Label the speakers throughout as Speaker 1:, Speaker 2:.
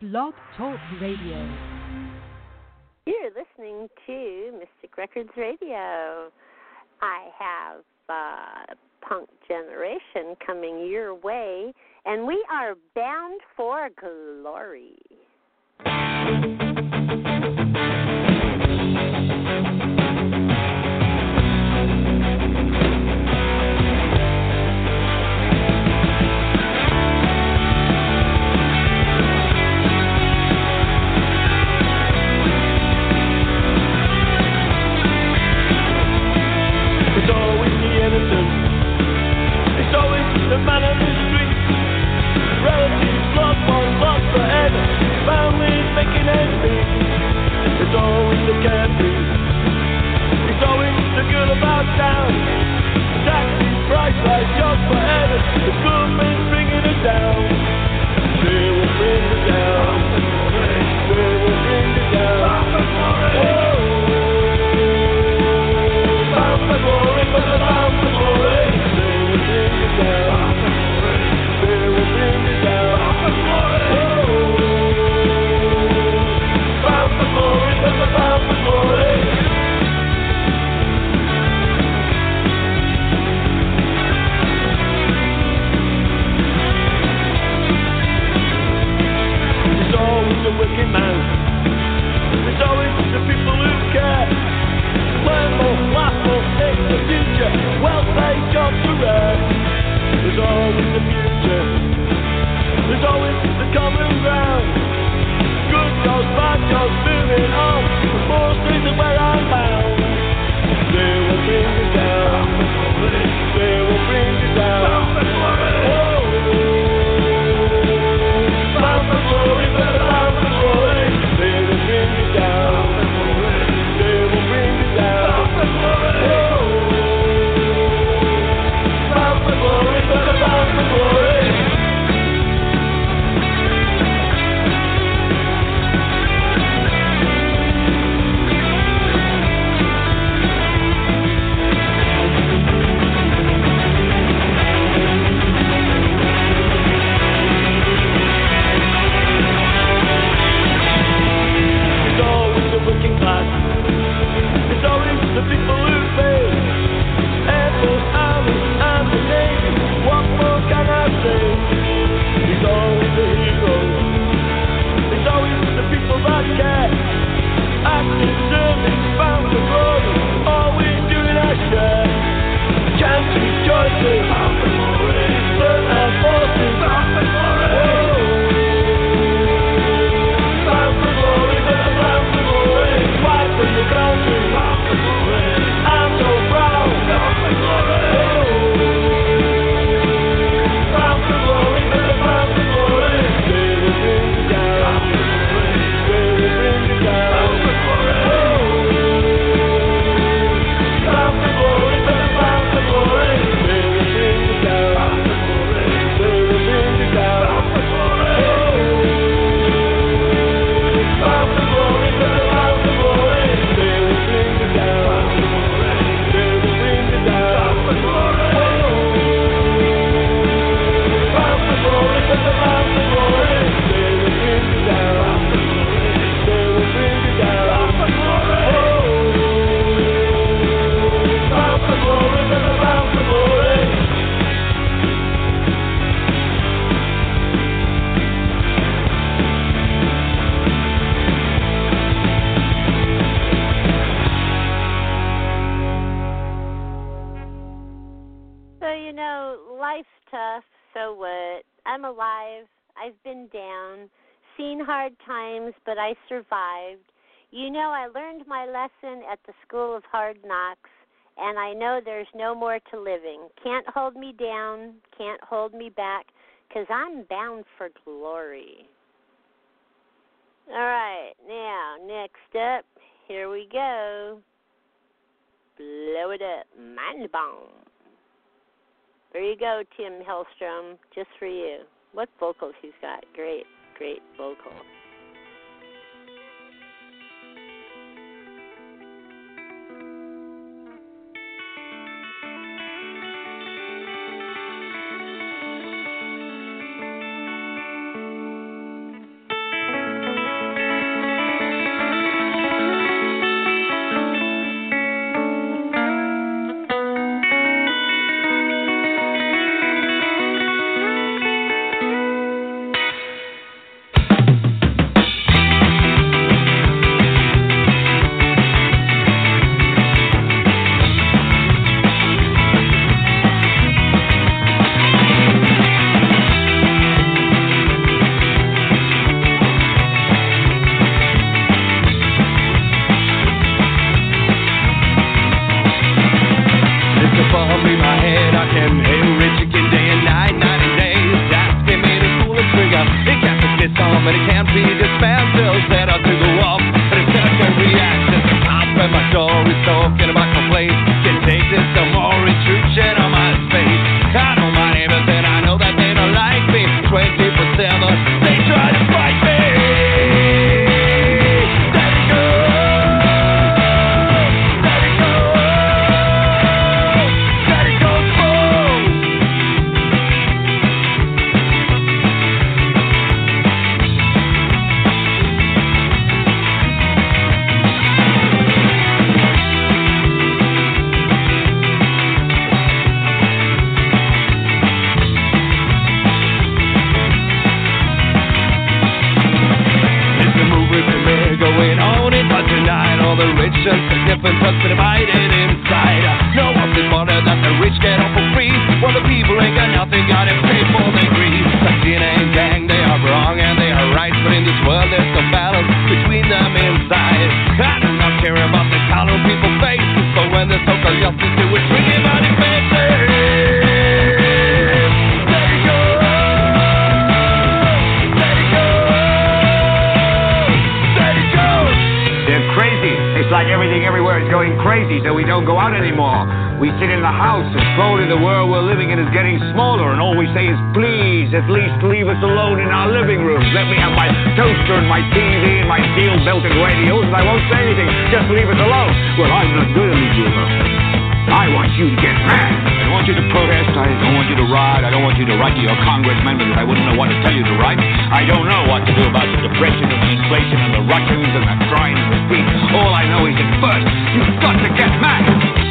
Speaker 1: Blog Talk Radio.
Speaker 2: You're listening to Mystic Records Radio. I have Punk Generation coming your way, and we are bound for glory.
Speaker 3: It's always the man on the street. Relatives lost, one lost forever. Families making ends meet. It's always the carefree. It's always the girl about town. Taxi, price rise, jobs forever. The government's bringing us down. They will bring us down. They will bring us down. Oh, bound for glory, but the bound for glory. Working man. There's always the people who care. Learn more, laugh more, take the future. Well-paid jobs for rare. There's always the future. There's always the common ground. Good jobs, bad jobs, moving on. The force isn't where I'm bound. They will bring us down. They will bring us down. Oh, bound for glory, but bound for glory. They will bring us down. They will bring us down. Oh, bound for glory, but bound for glory. It's always the people who pay. Air Force, Army, and the Navy. What more can I say? He's always the hero. It's always the people that care. Active service, bound for glory. Always doing our share. Can't choose choices. Learn our forces. Bound for glory. Bound for glory, but bound for glory. Fight for your country. I'm so proud. Bound for glory. Bound for glory, but bound for glory. They will bring you down. They will bring you down. Bound for glory. Bound for glory, but bound for glory. They will bring you down. They will bring you down. Bound for glory. Bound for glory, but bound for glory. They will bring you down. They will bring you down. Bound for glory. Bound for glory, but bound for glory. They will bring you down. They will bring you down. Bound for glory. Bound for glory, but bound for glory.
Speaker 2: So, life's tough, so what? I'm alive. I've been down, seen hard times, but I survived. I learned my lesson at the School of Hard Knocks, and I know there's no more to living. Can't hold me down, can't hold me back, 'cause I'm bound for glory. All right, now, next up, here we go. Blow it up, Mind Bomb. There you go, Tim Hellstrom, just for you. What vocals he's got. Great, great vocal.
Speaker 3: for the rich and significant us divided inside. No one's bothered that the rich get off for free, while the people ain't got nothing, got to pay for their greed. The DNA gang, they are wrong and they are right, but in this world there's no balance between them inside. I do not care about the color people face, but when the so-called justice do it, bring him out in faces.
Speaker 4: Like everything everywhere is going crazy, so we don't go out anymore. We sit in the house, and slowly the world we're living in is getting smaller, and all we say is, please, at least leave us alone in our living rooms. Let me have my toaster and my TV and my steel-belted radios, and I won't say anything. Just leave us alone. Well, I'm not going to leave you alone. I want you to get mad. I don't want you to protest. I don't want you to riot. I don't want you to write to your congressman because I wouldn't know what to tell you to write. I don't know what to do about the depression and the inflation and the Russians and the crying in the street. All I know is that first, you've got to get mad.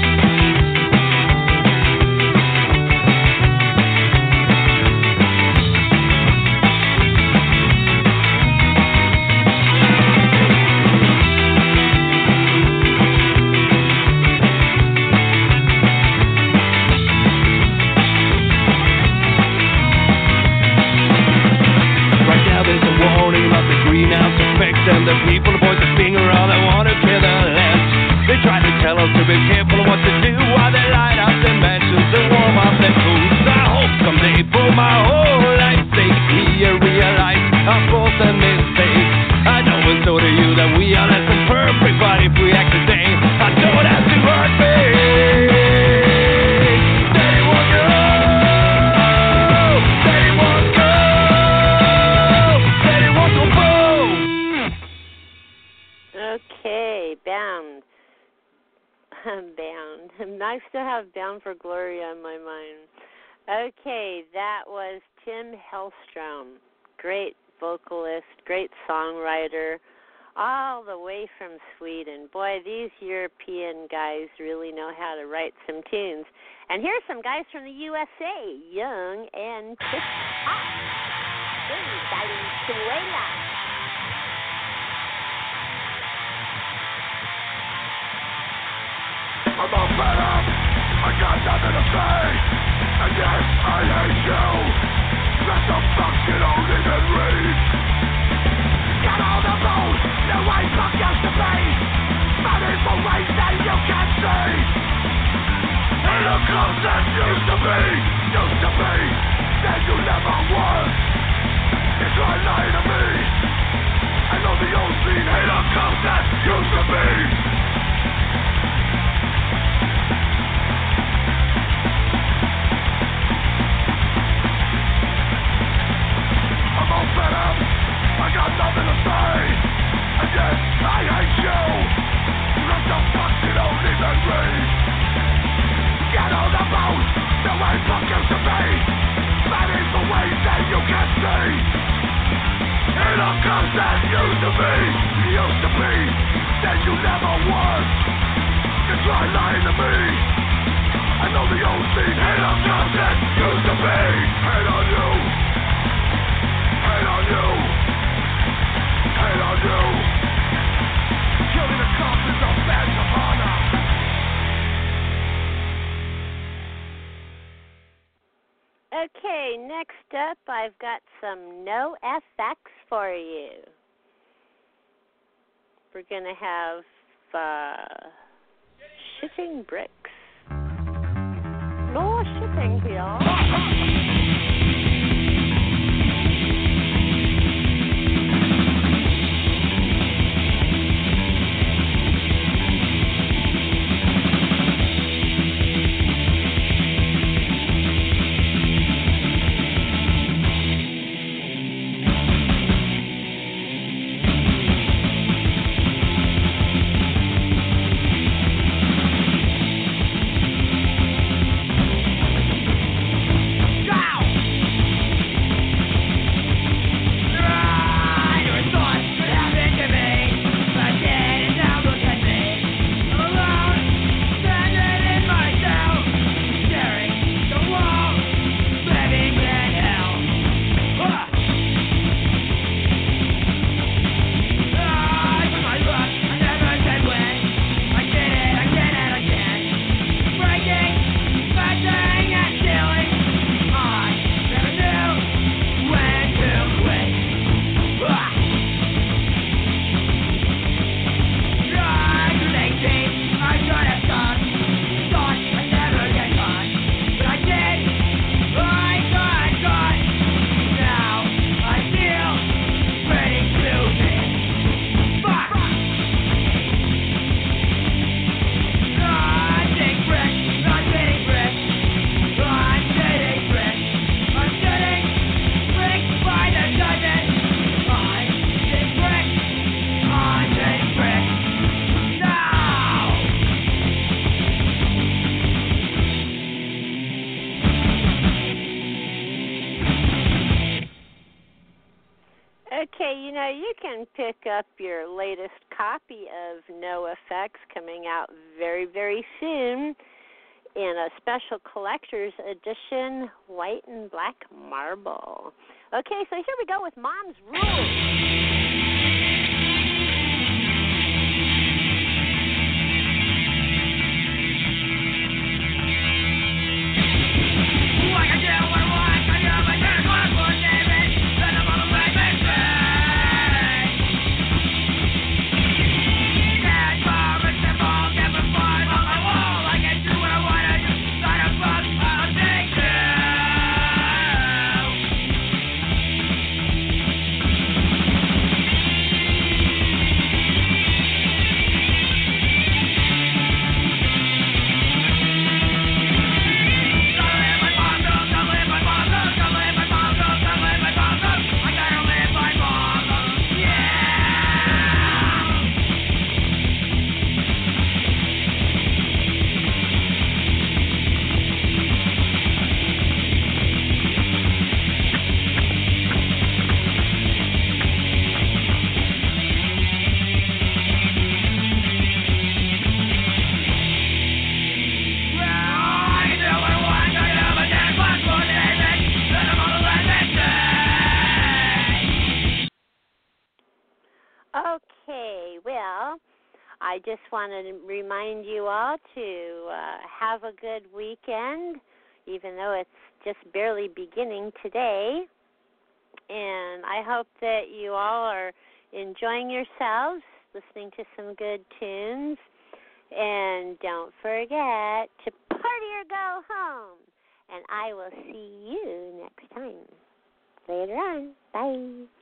Speaker 3: And the people point the finger, all they want to kill the left. They try to tell us to be careful of what to do while they light up their mansions and warm up their foods. I hope someday for my whole life's sake you realize our faults and mistakes. I know it's so to you that we are less than perfect, but if we act today, I don't have to hurt me. They won't go. They won't go. They won't go.
Speaker 2: Okay, Bound. Bound. Nice to have Bound for Glory on my mind. Okay, that was Tim Hellstrom. Great vocalist, great songwriter, all the way from Sweden. Boy, these European guys really know how to write some tunes. And here's some guys from the USA, Young and Chris Hot. Valenzuela.
Speaker 5: I'm all fed up, I got nothing to say, and yes, I hate you. Let the fucking don't even read. Got all the rules, the way fuck used to be. Money for ways that you can't see. And the close that used to be, that you never was. You try lying to me. I know the old scene, and the close that used to be. Fed up, I got nothing to say, and yes, I hate you. Let the fucking don't even read. Get on the boat, the way fuck used to be. Money for ways that you can't see. And the comes that used to be, that you never was. You try lying to me. I know the old scene, and the comes that used to be. Hate on you. Hate on you. Hate on you. Killing the cops is a badge of honor.
Speaker 2: Okay, next up, I've got some NoFX for you. We're going to have shipping bricks. More shipping here.
Speaker 5: God
Speaker 2: Okay, you can pick up your latest copy of NoFX coming out very, very soon in a special collector's edition, white and black marble. Okay, so here we go with Mom's Rules. Okay, well, I just want to remind you all to have a good weekend, even though it's just barely beginning today. And I hope that you all are enjoying yourselves, listening to some good tunes. And don't forget to party or go home. And I will see you next time. Later on. Bye.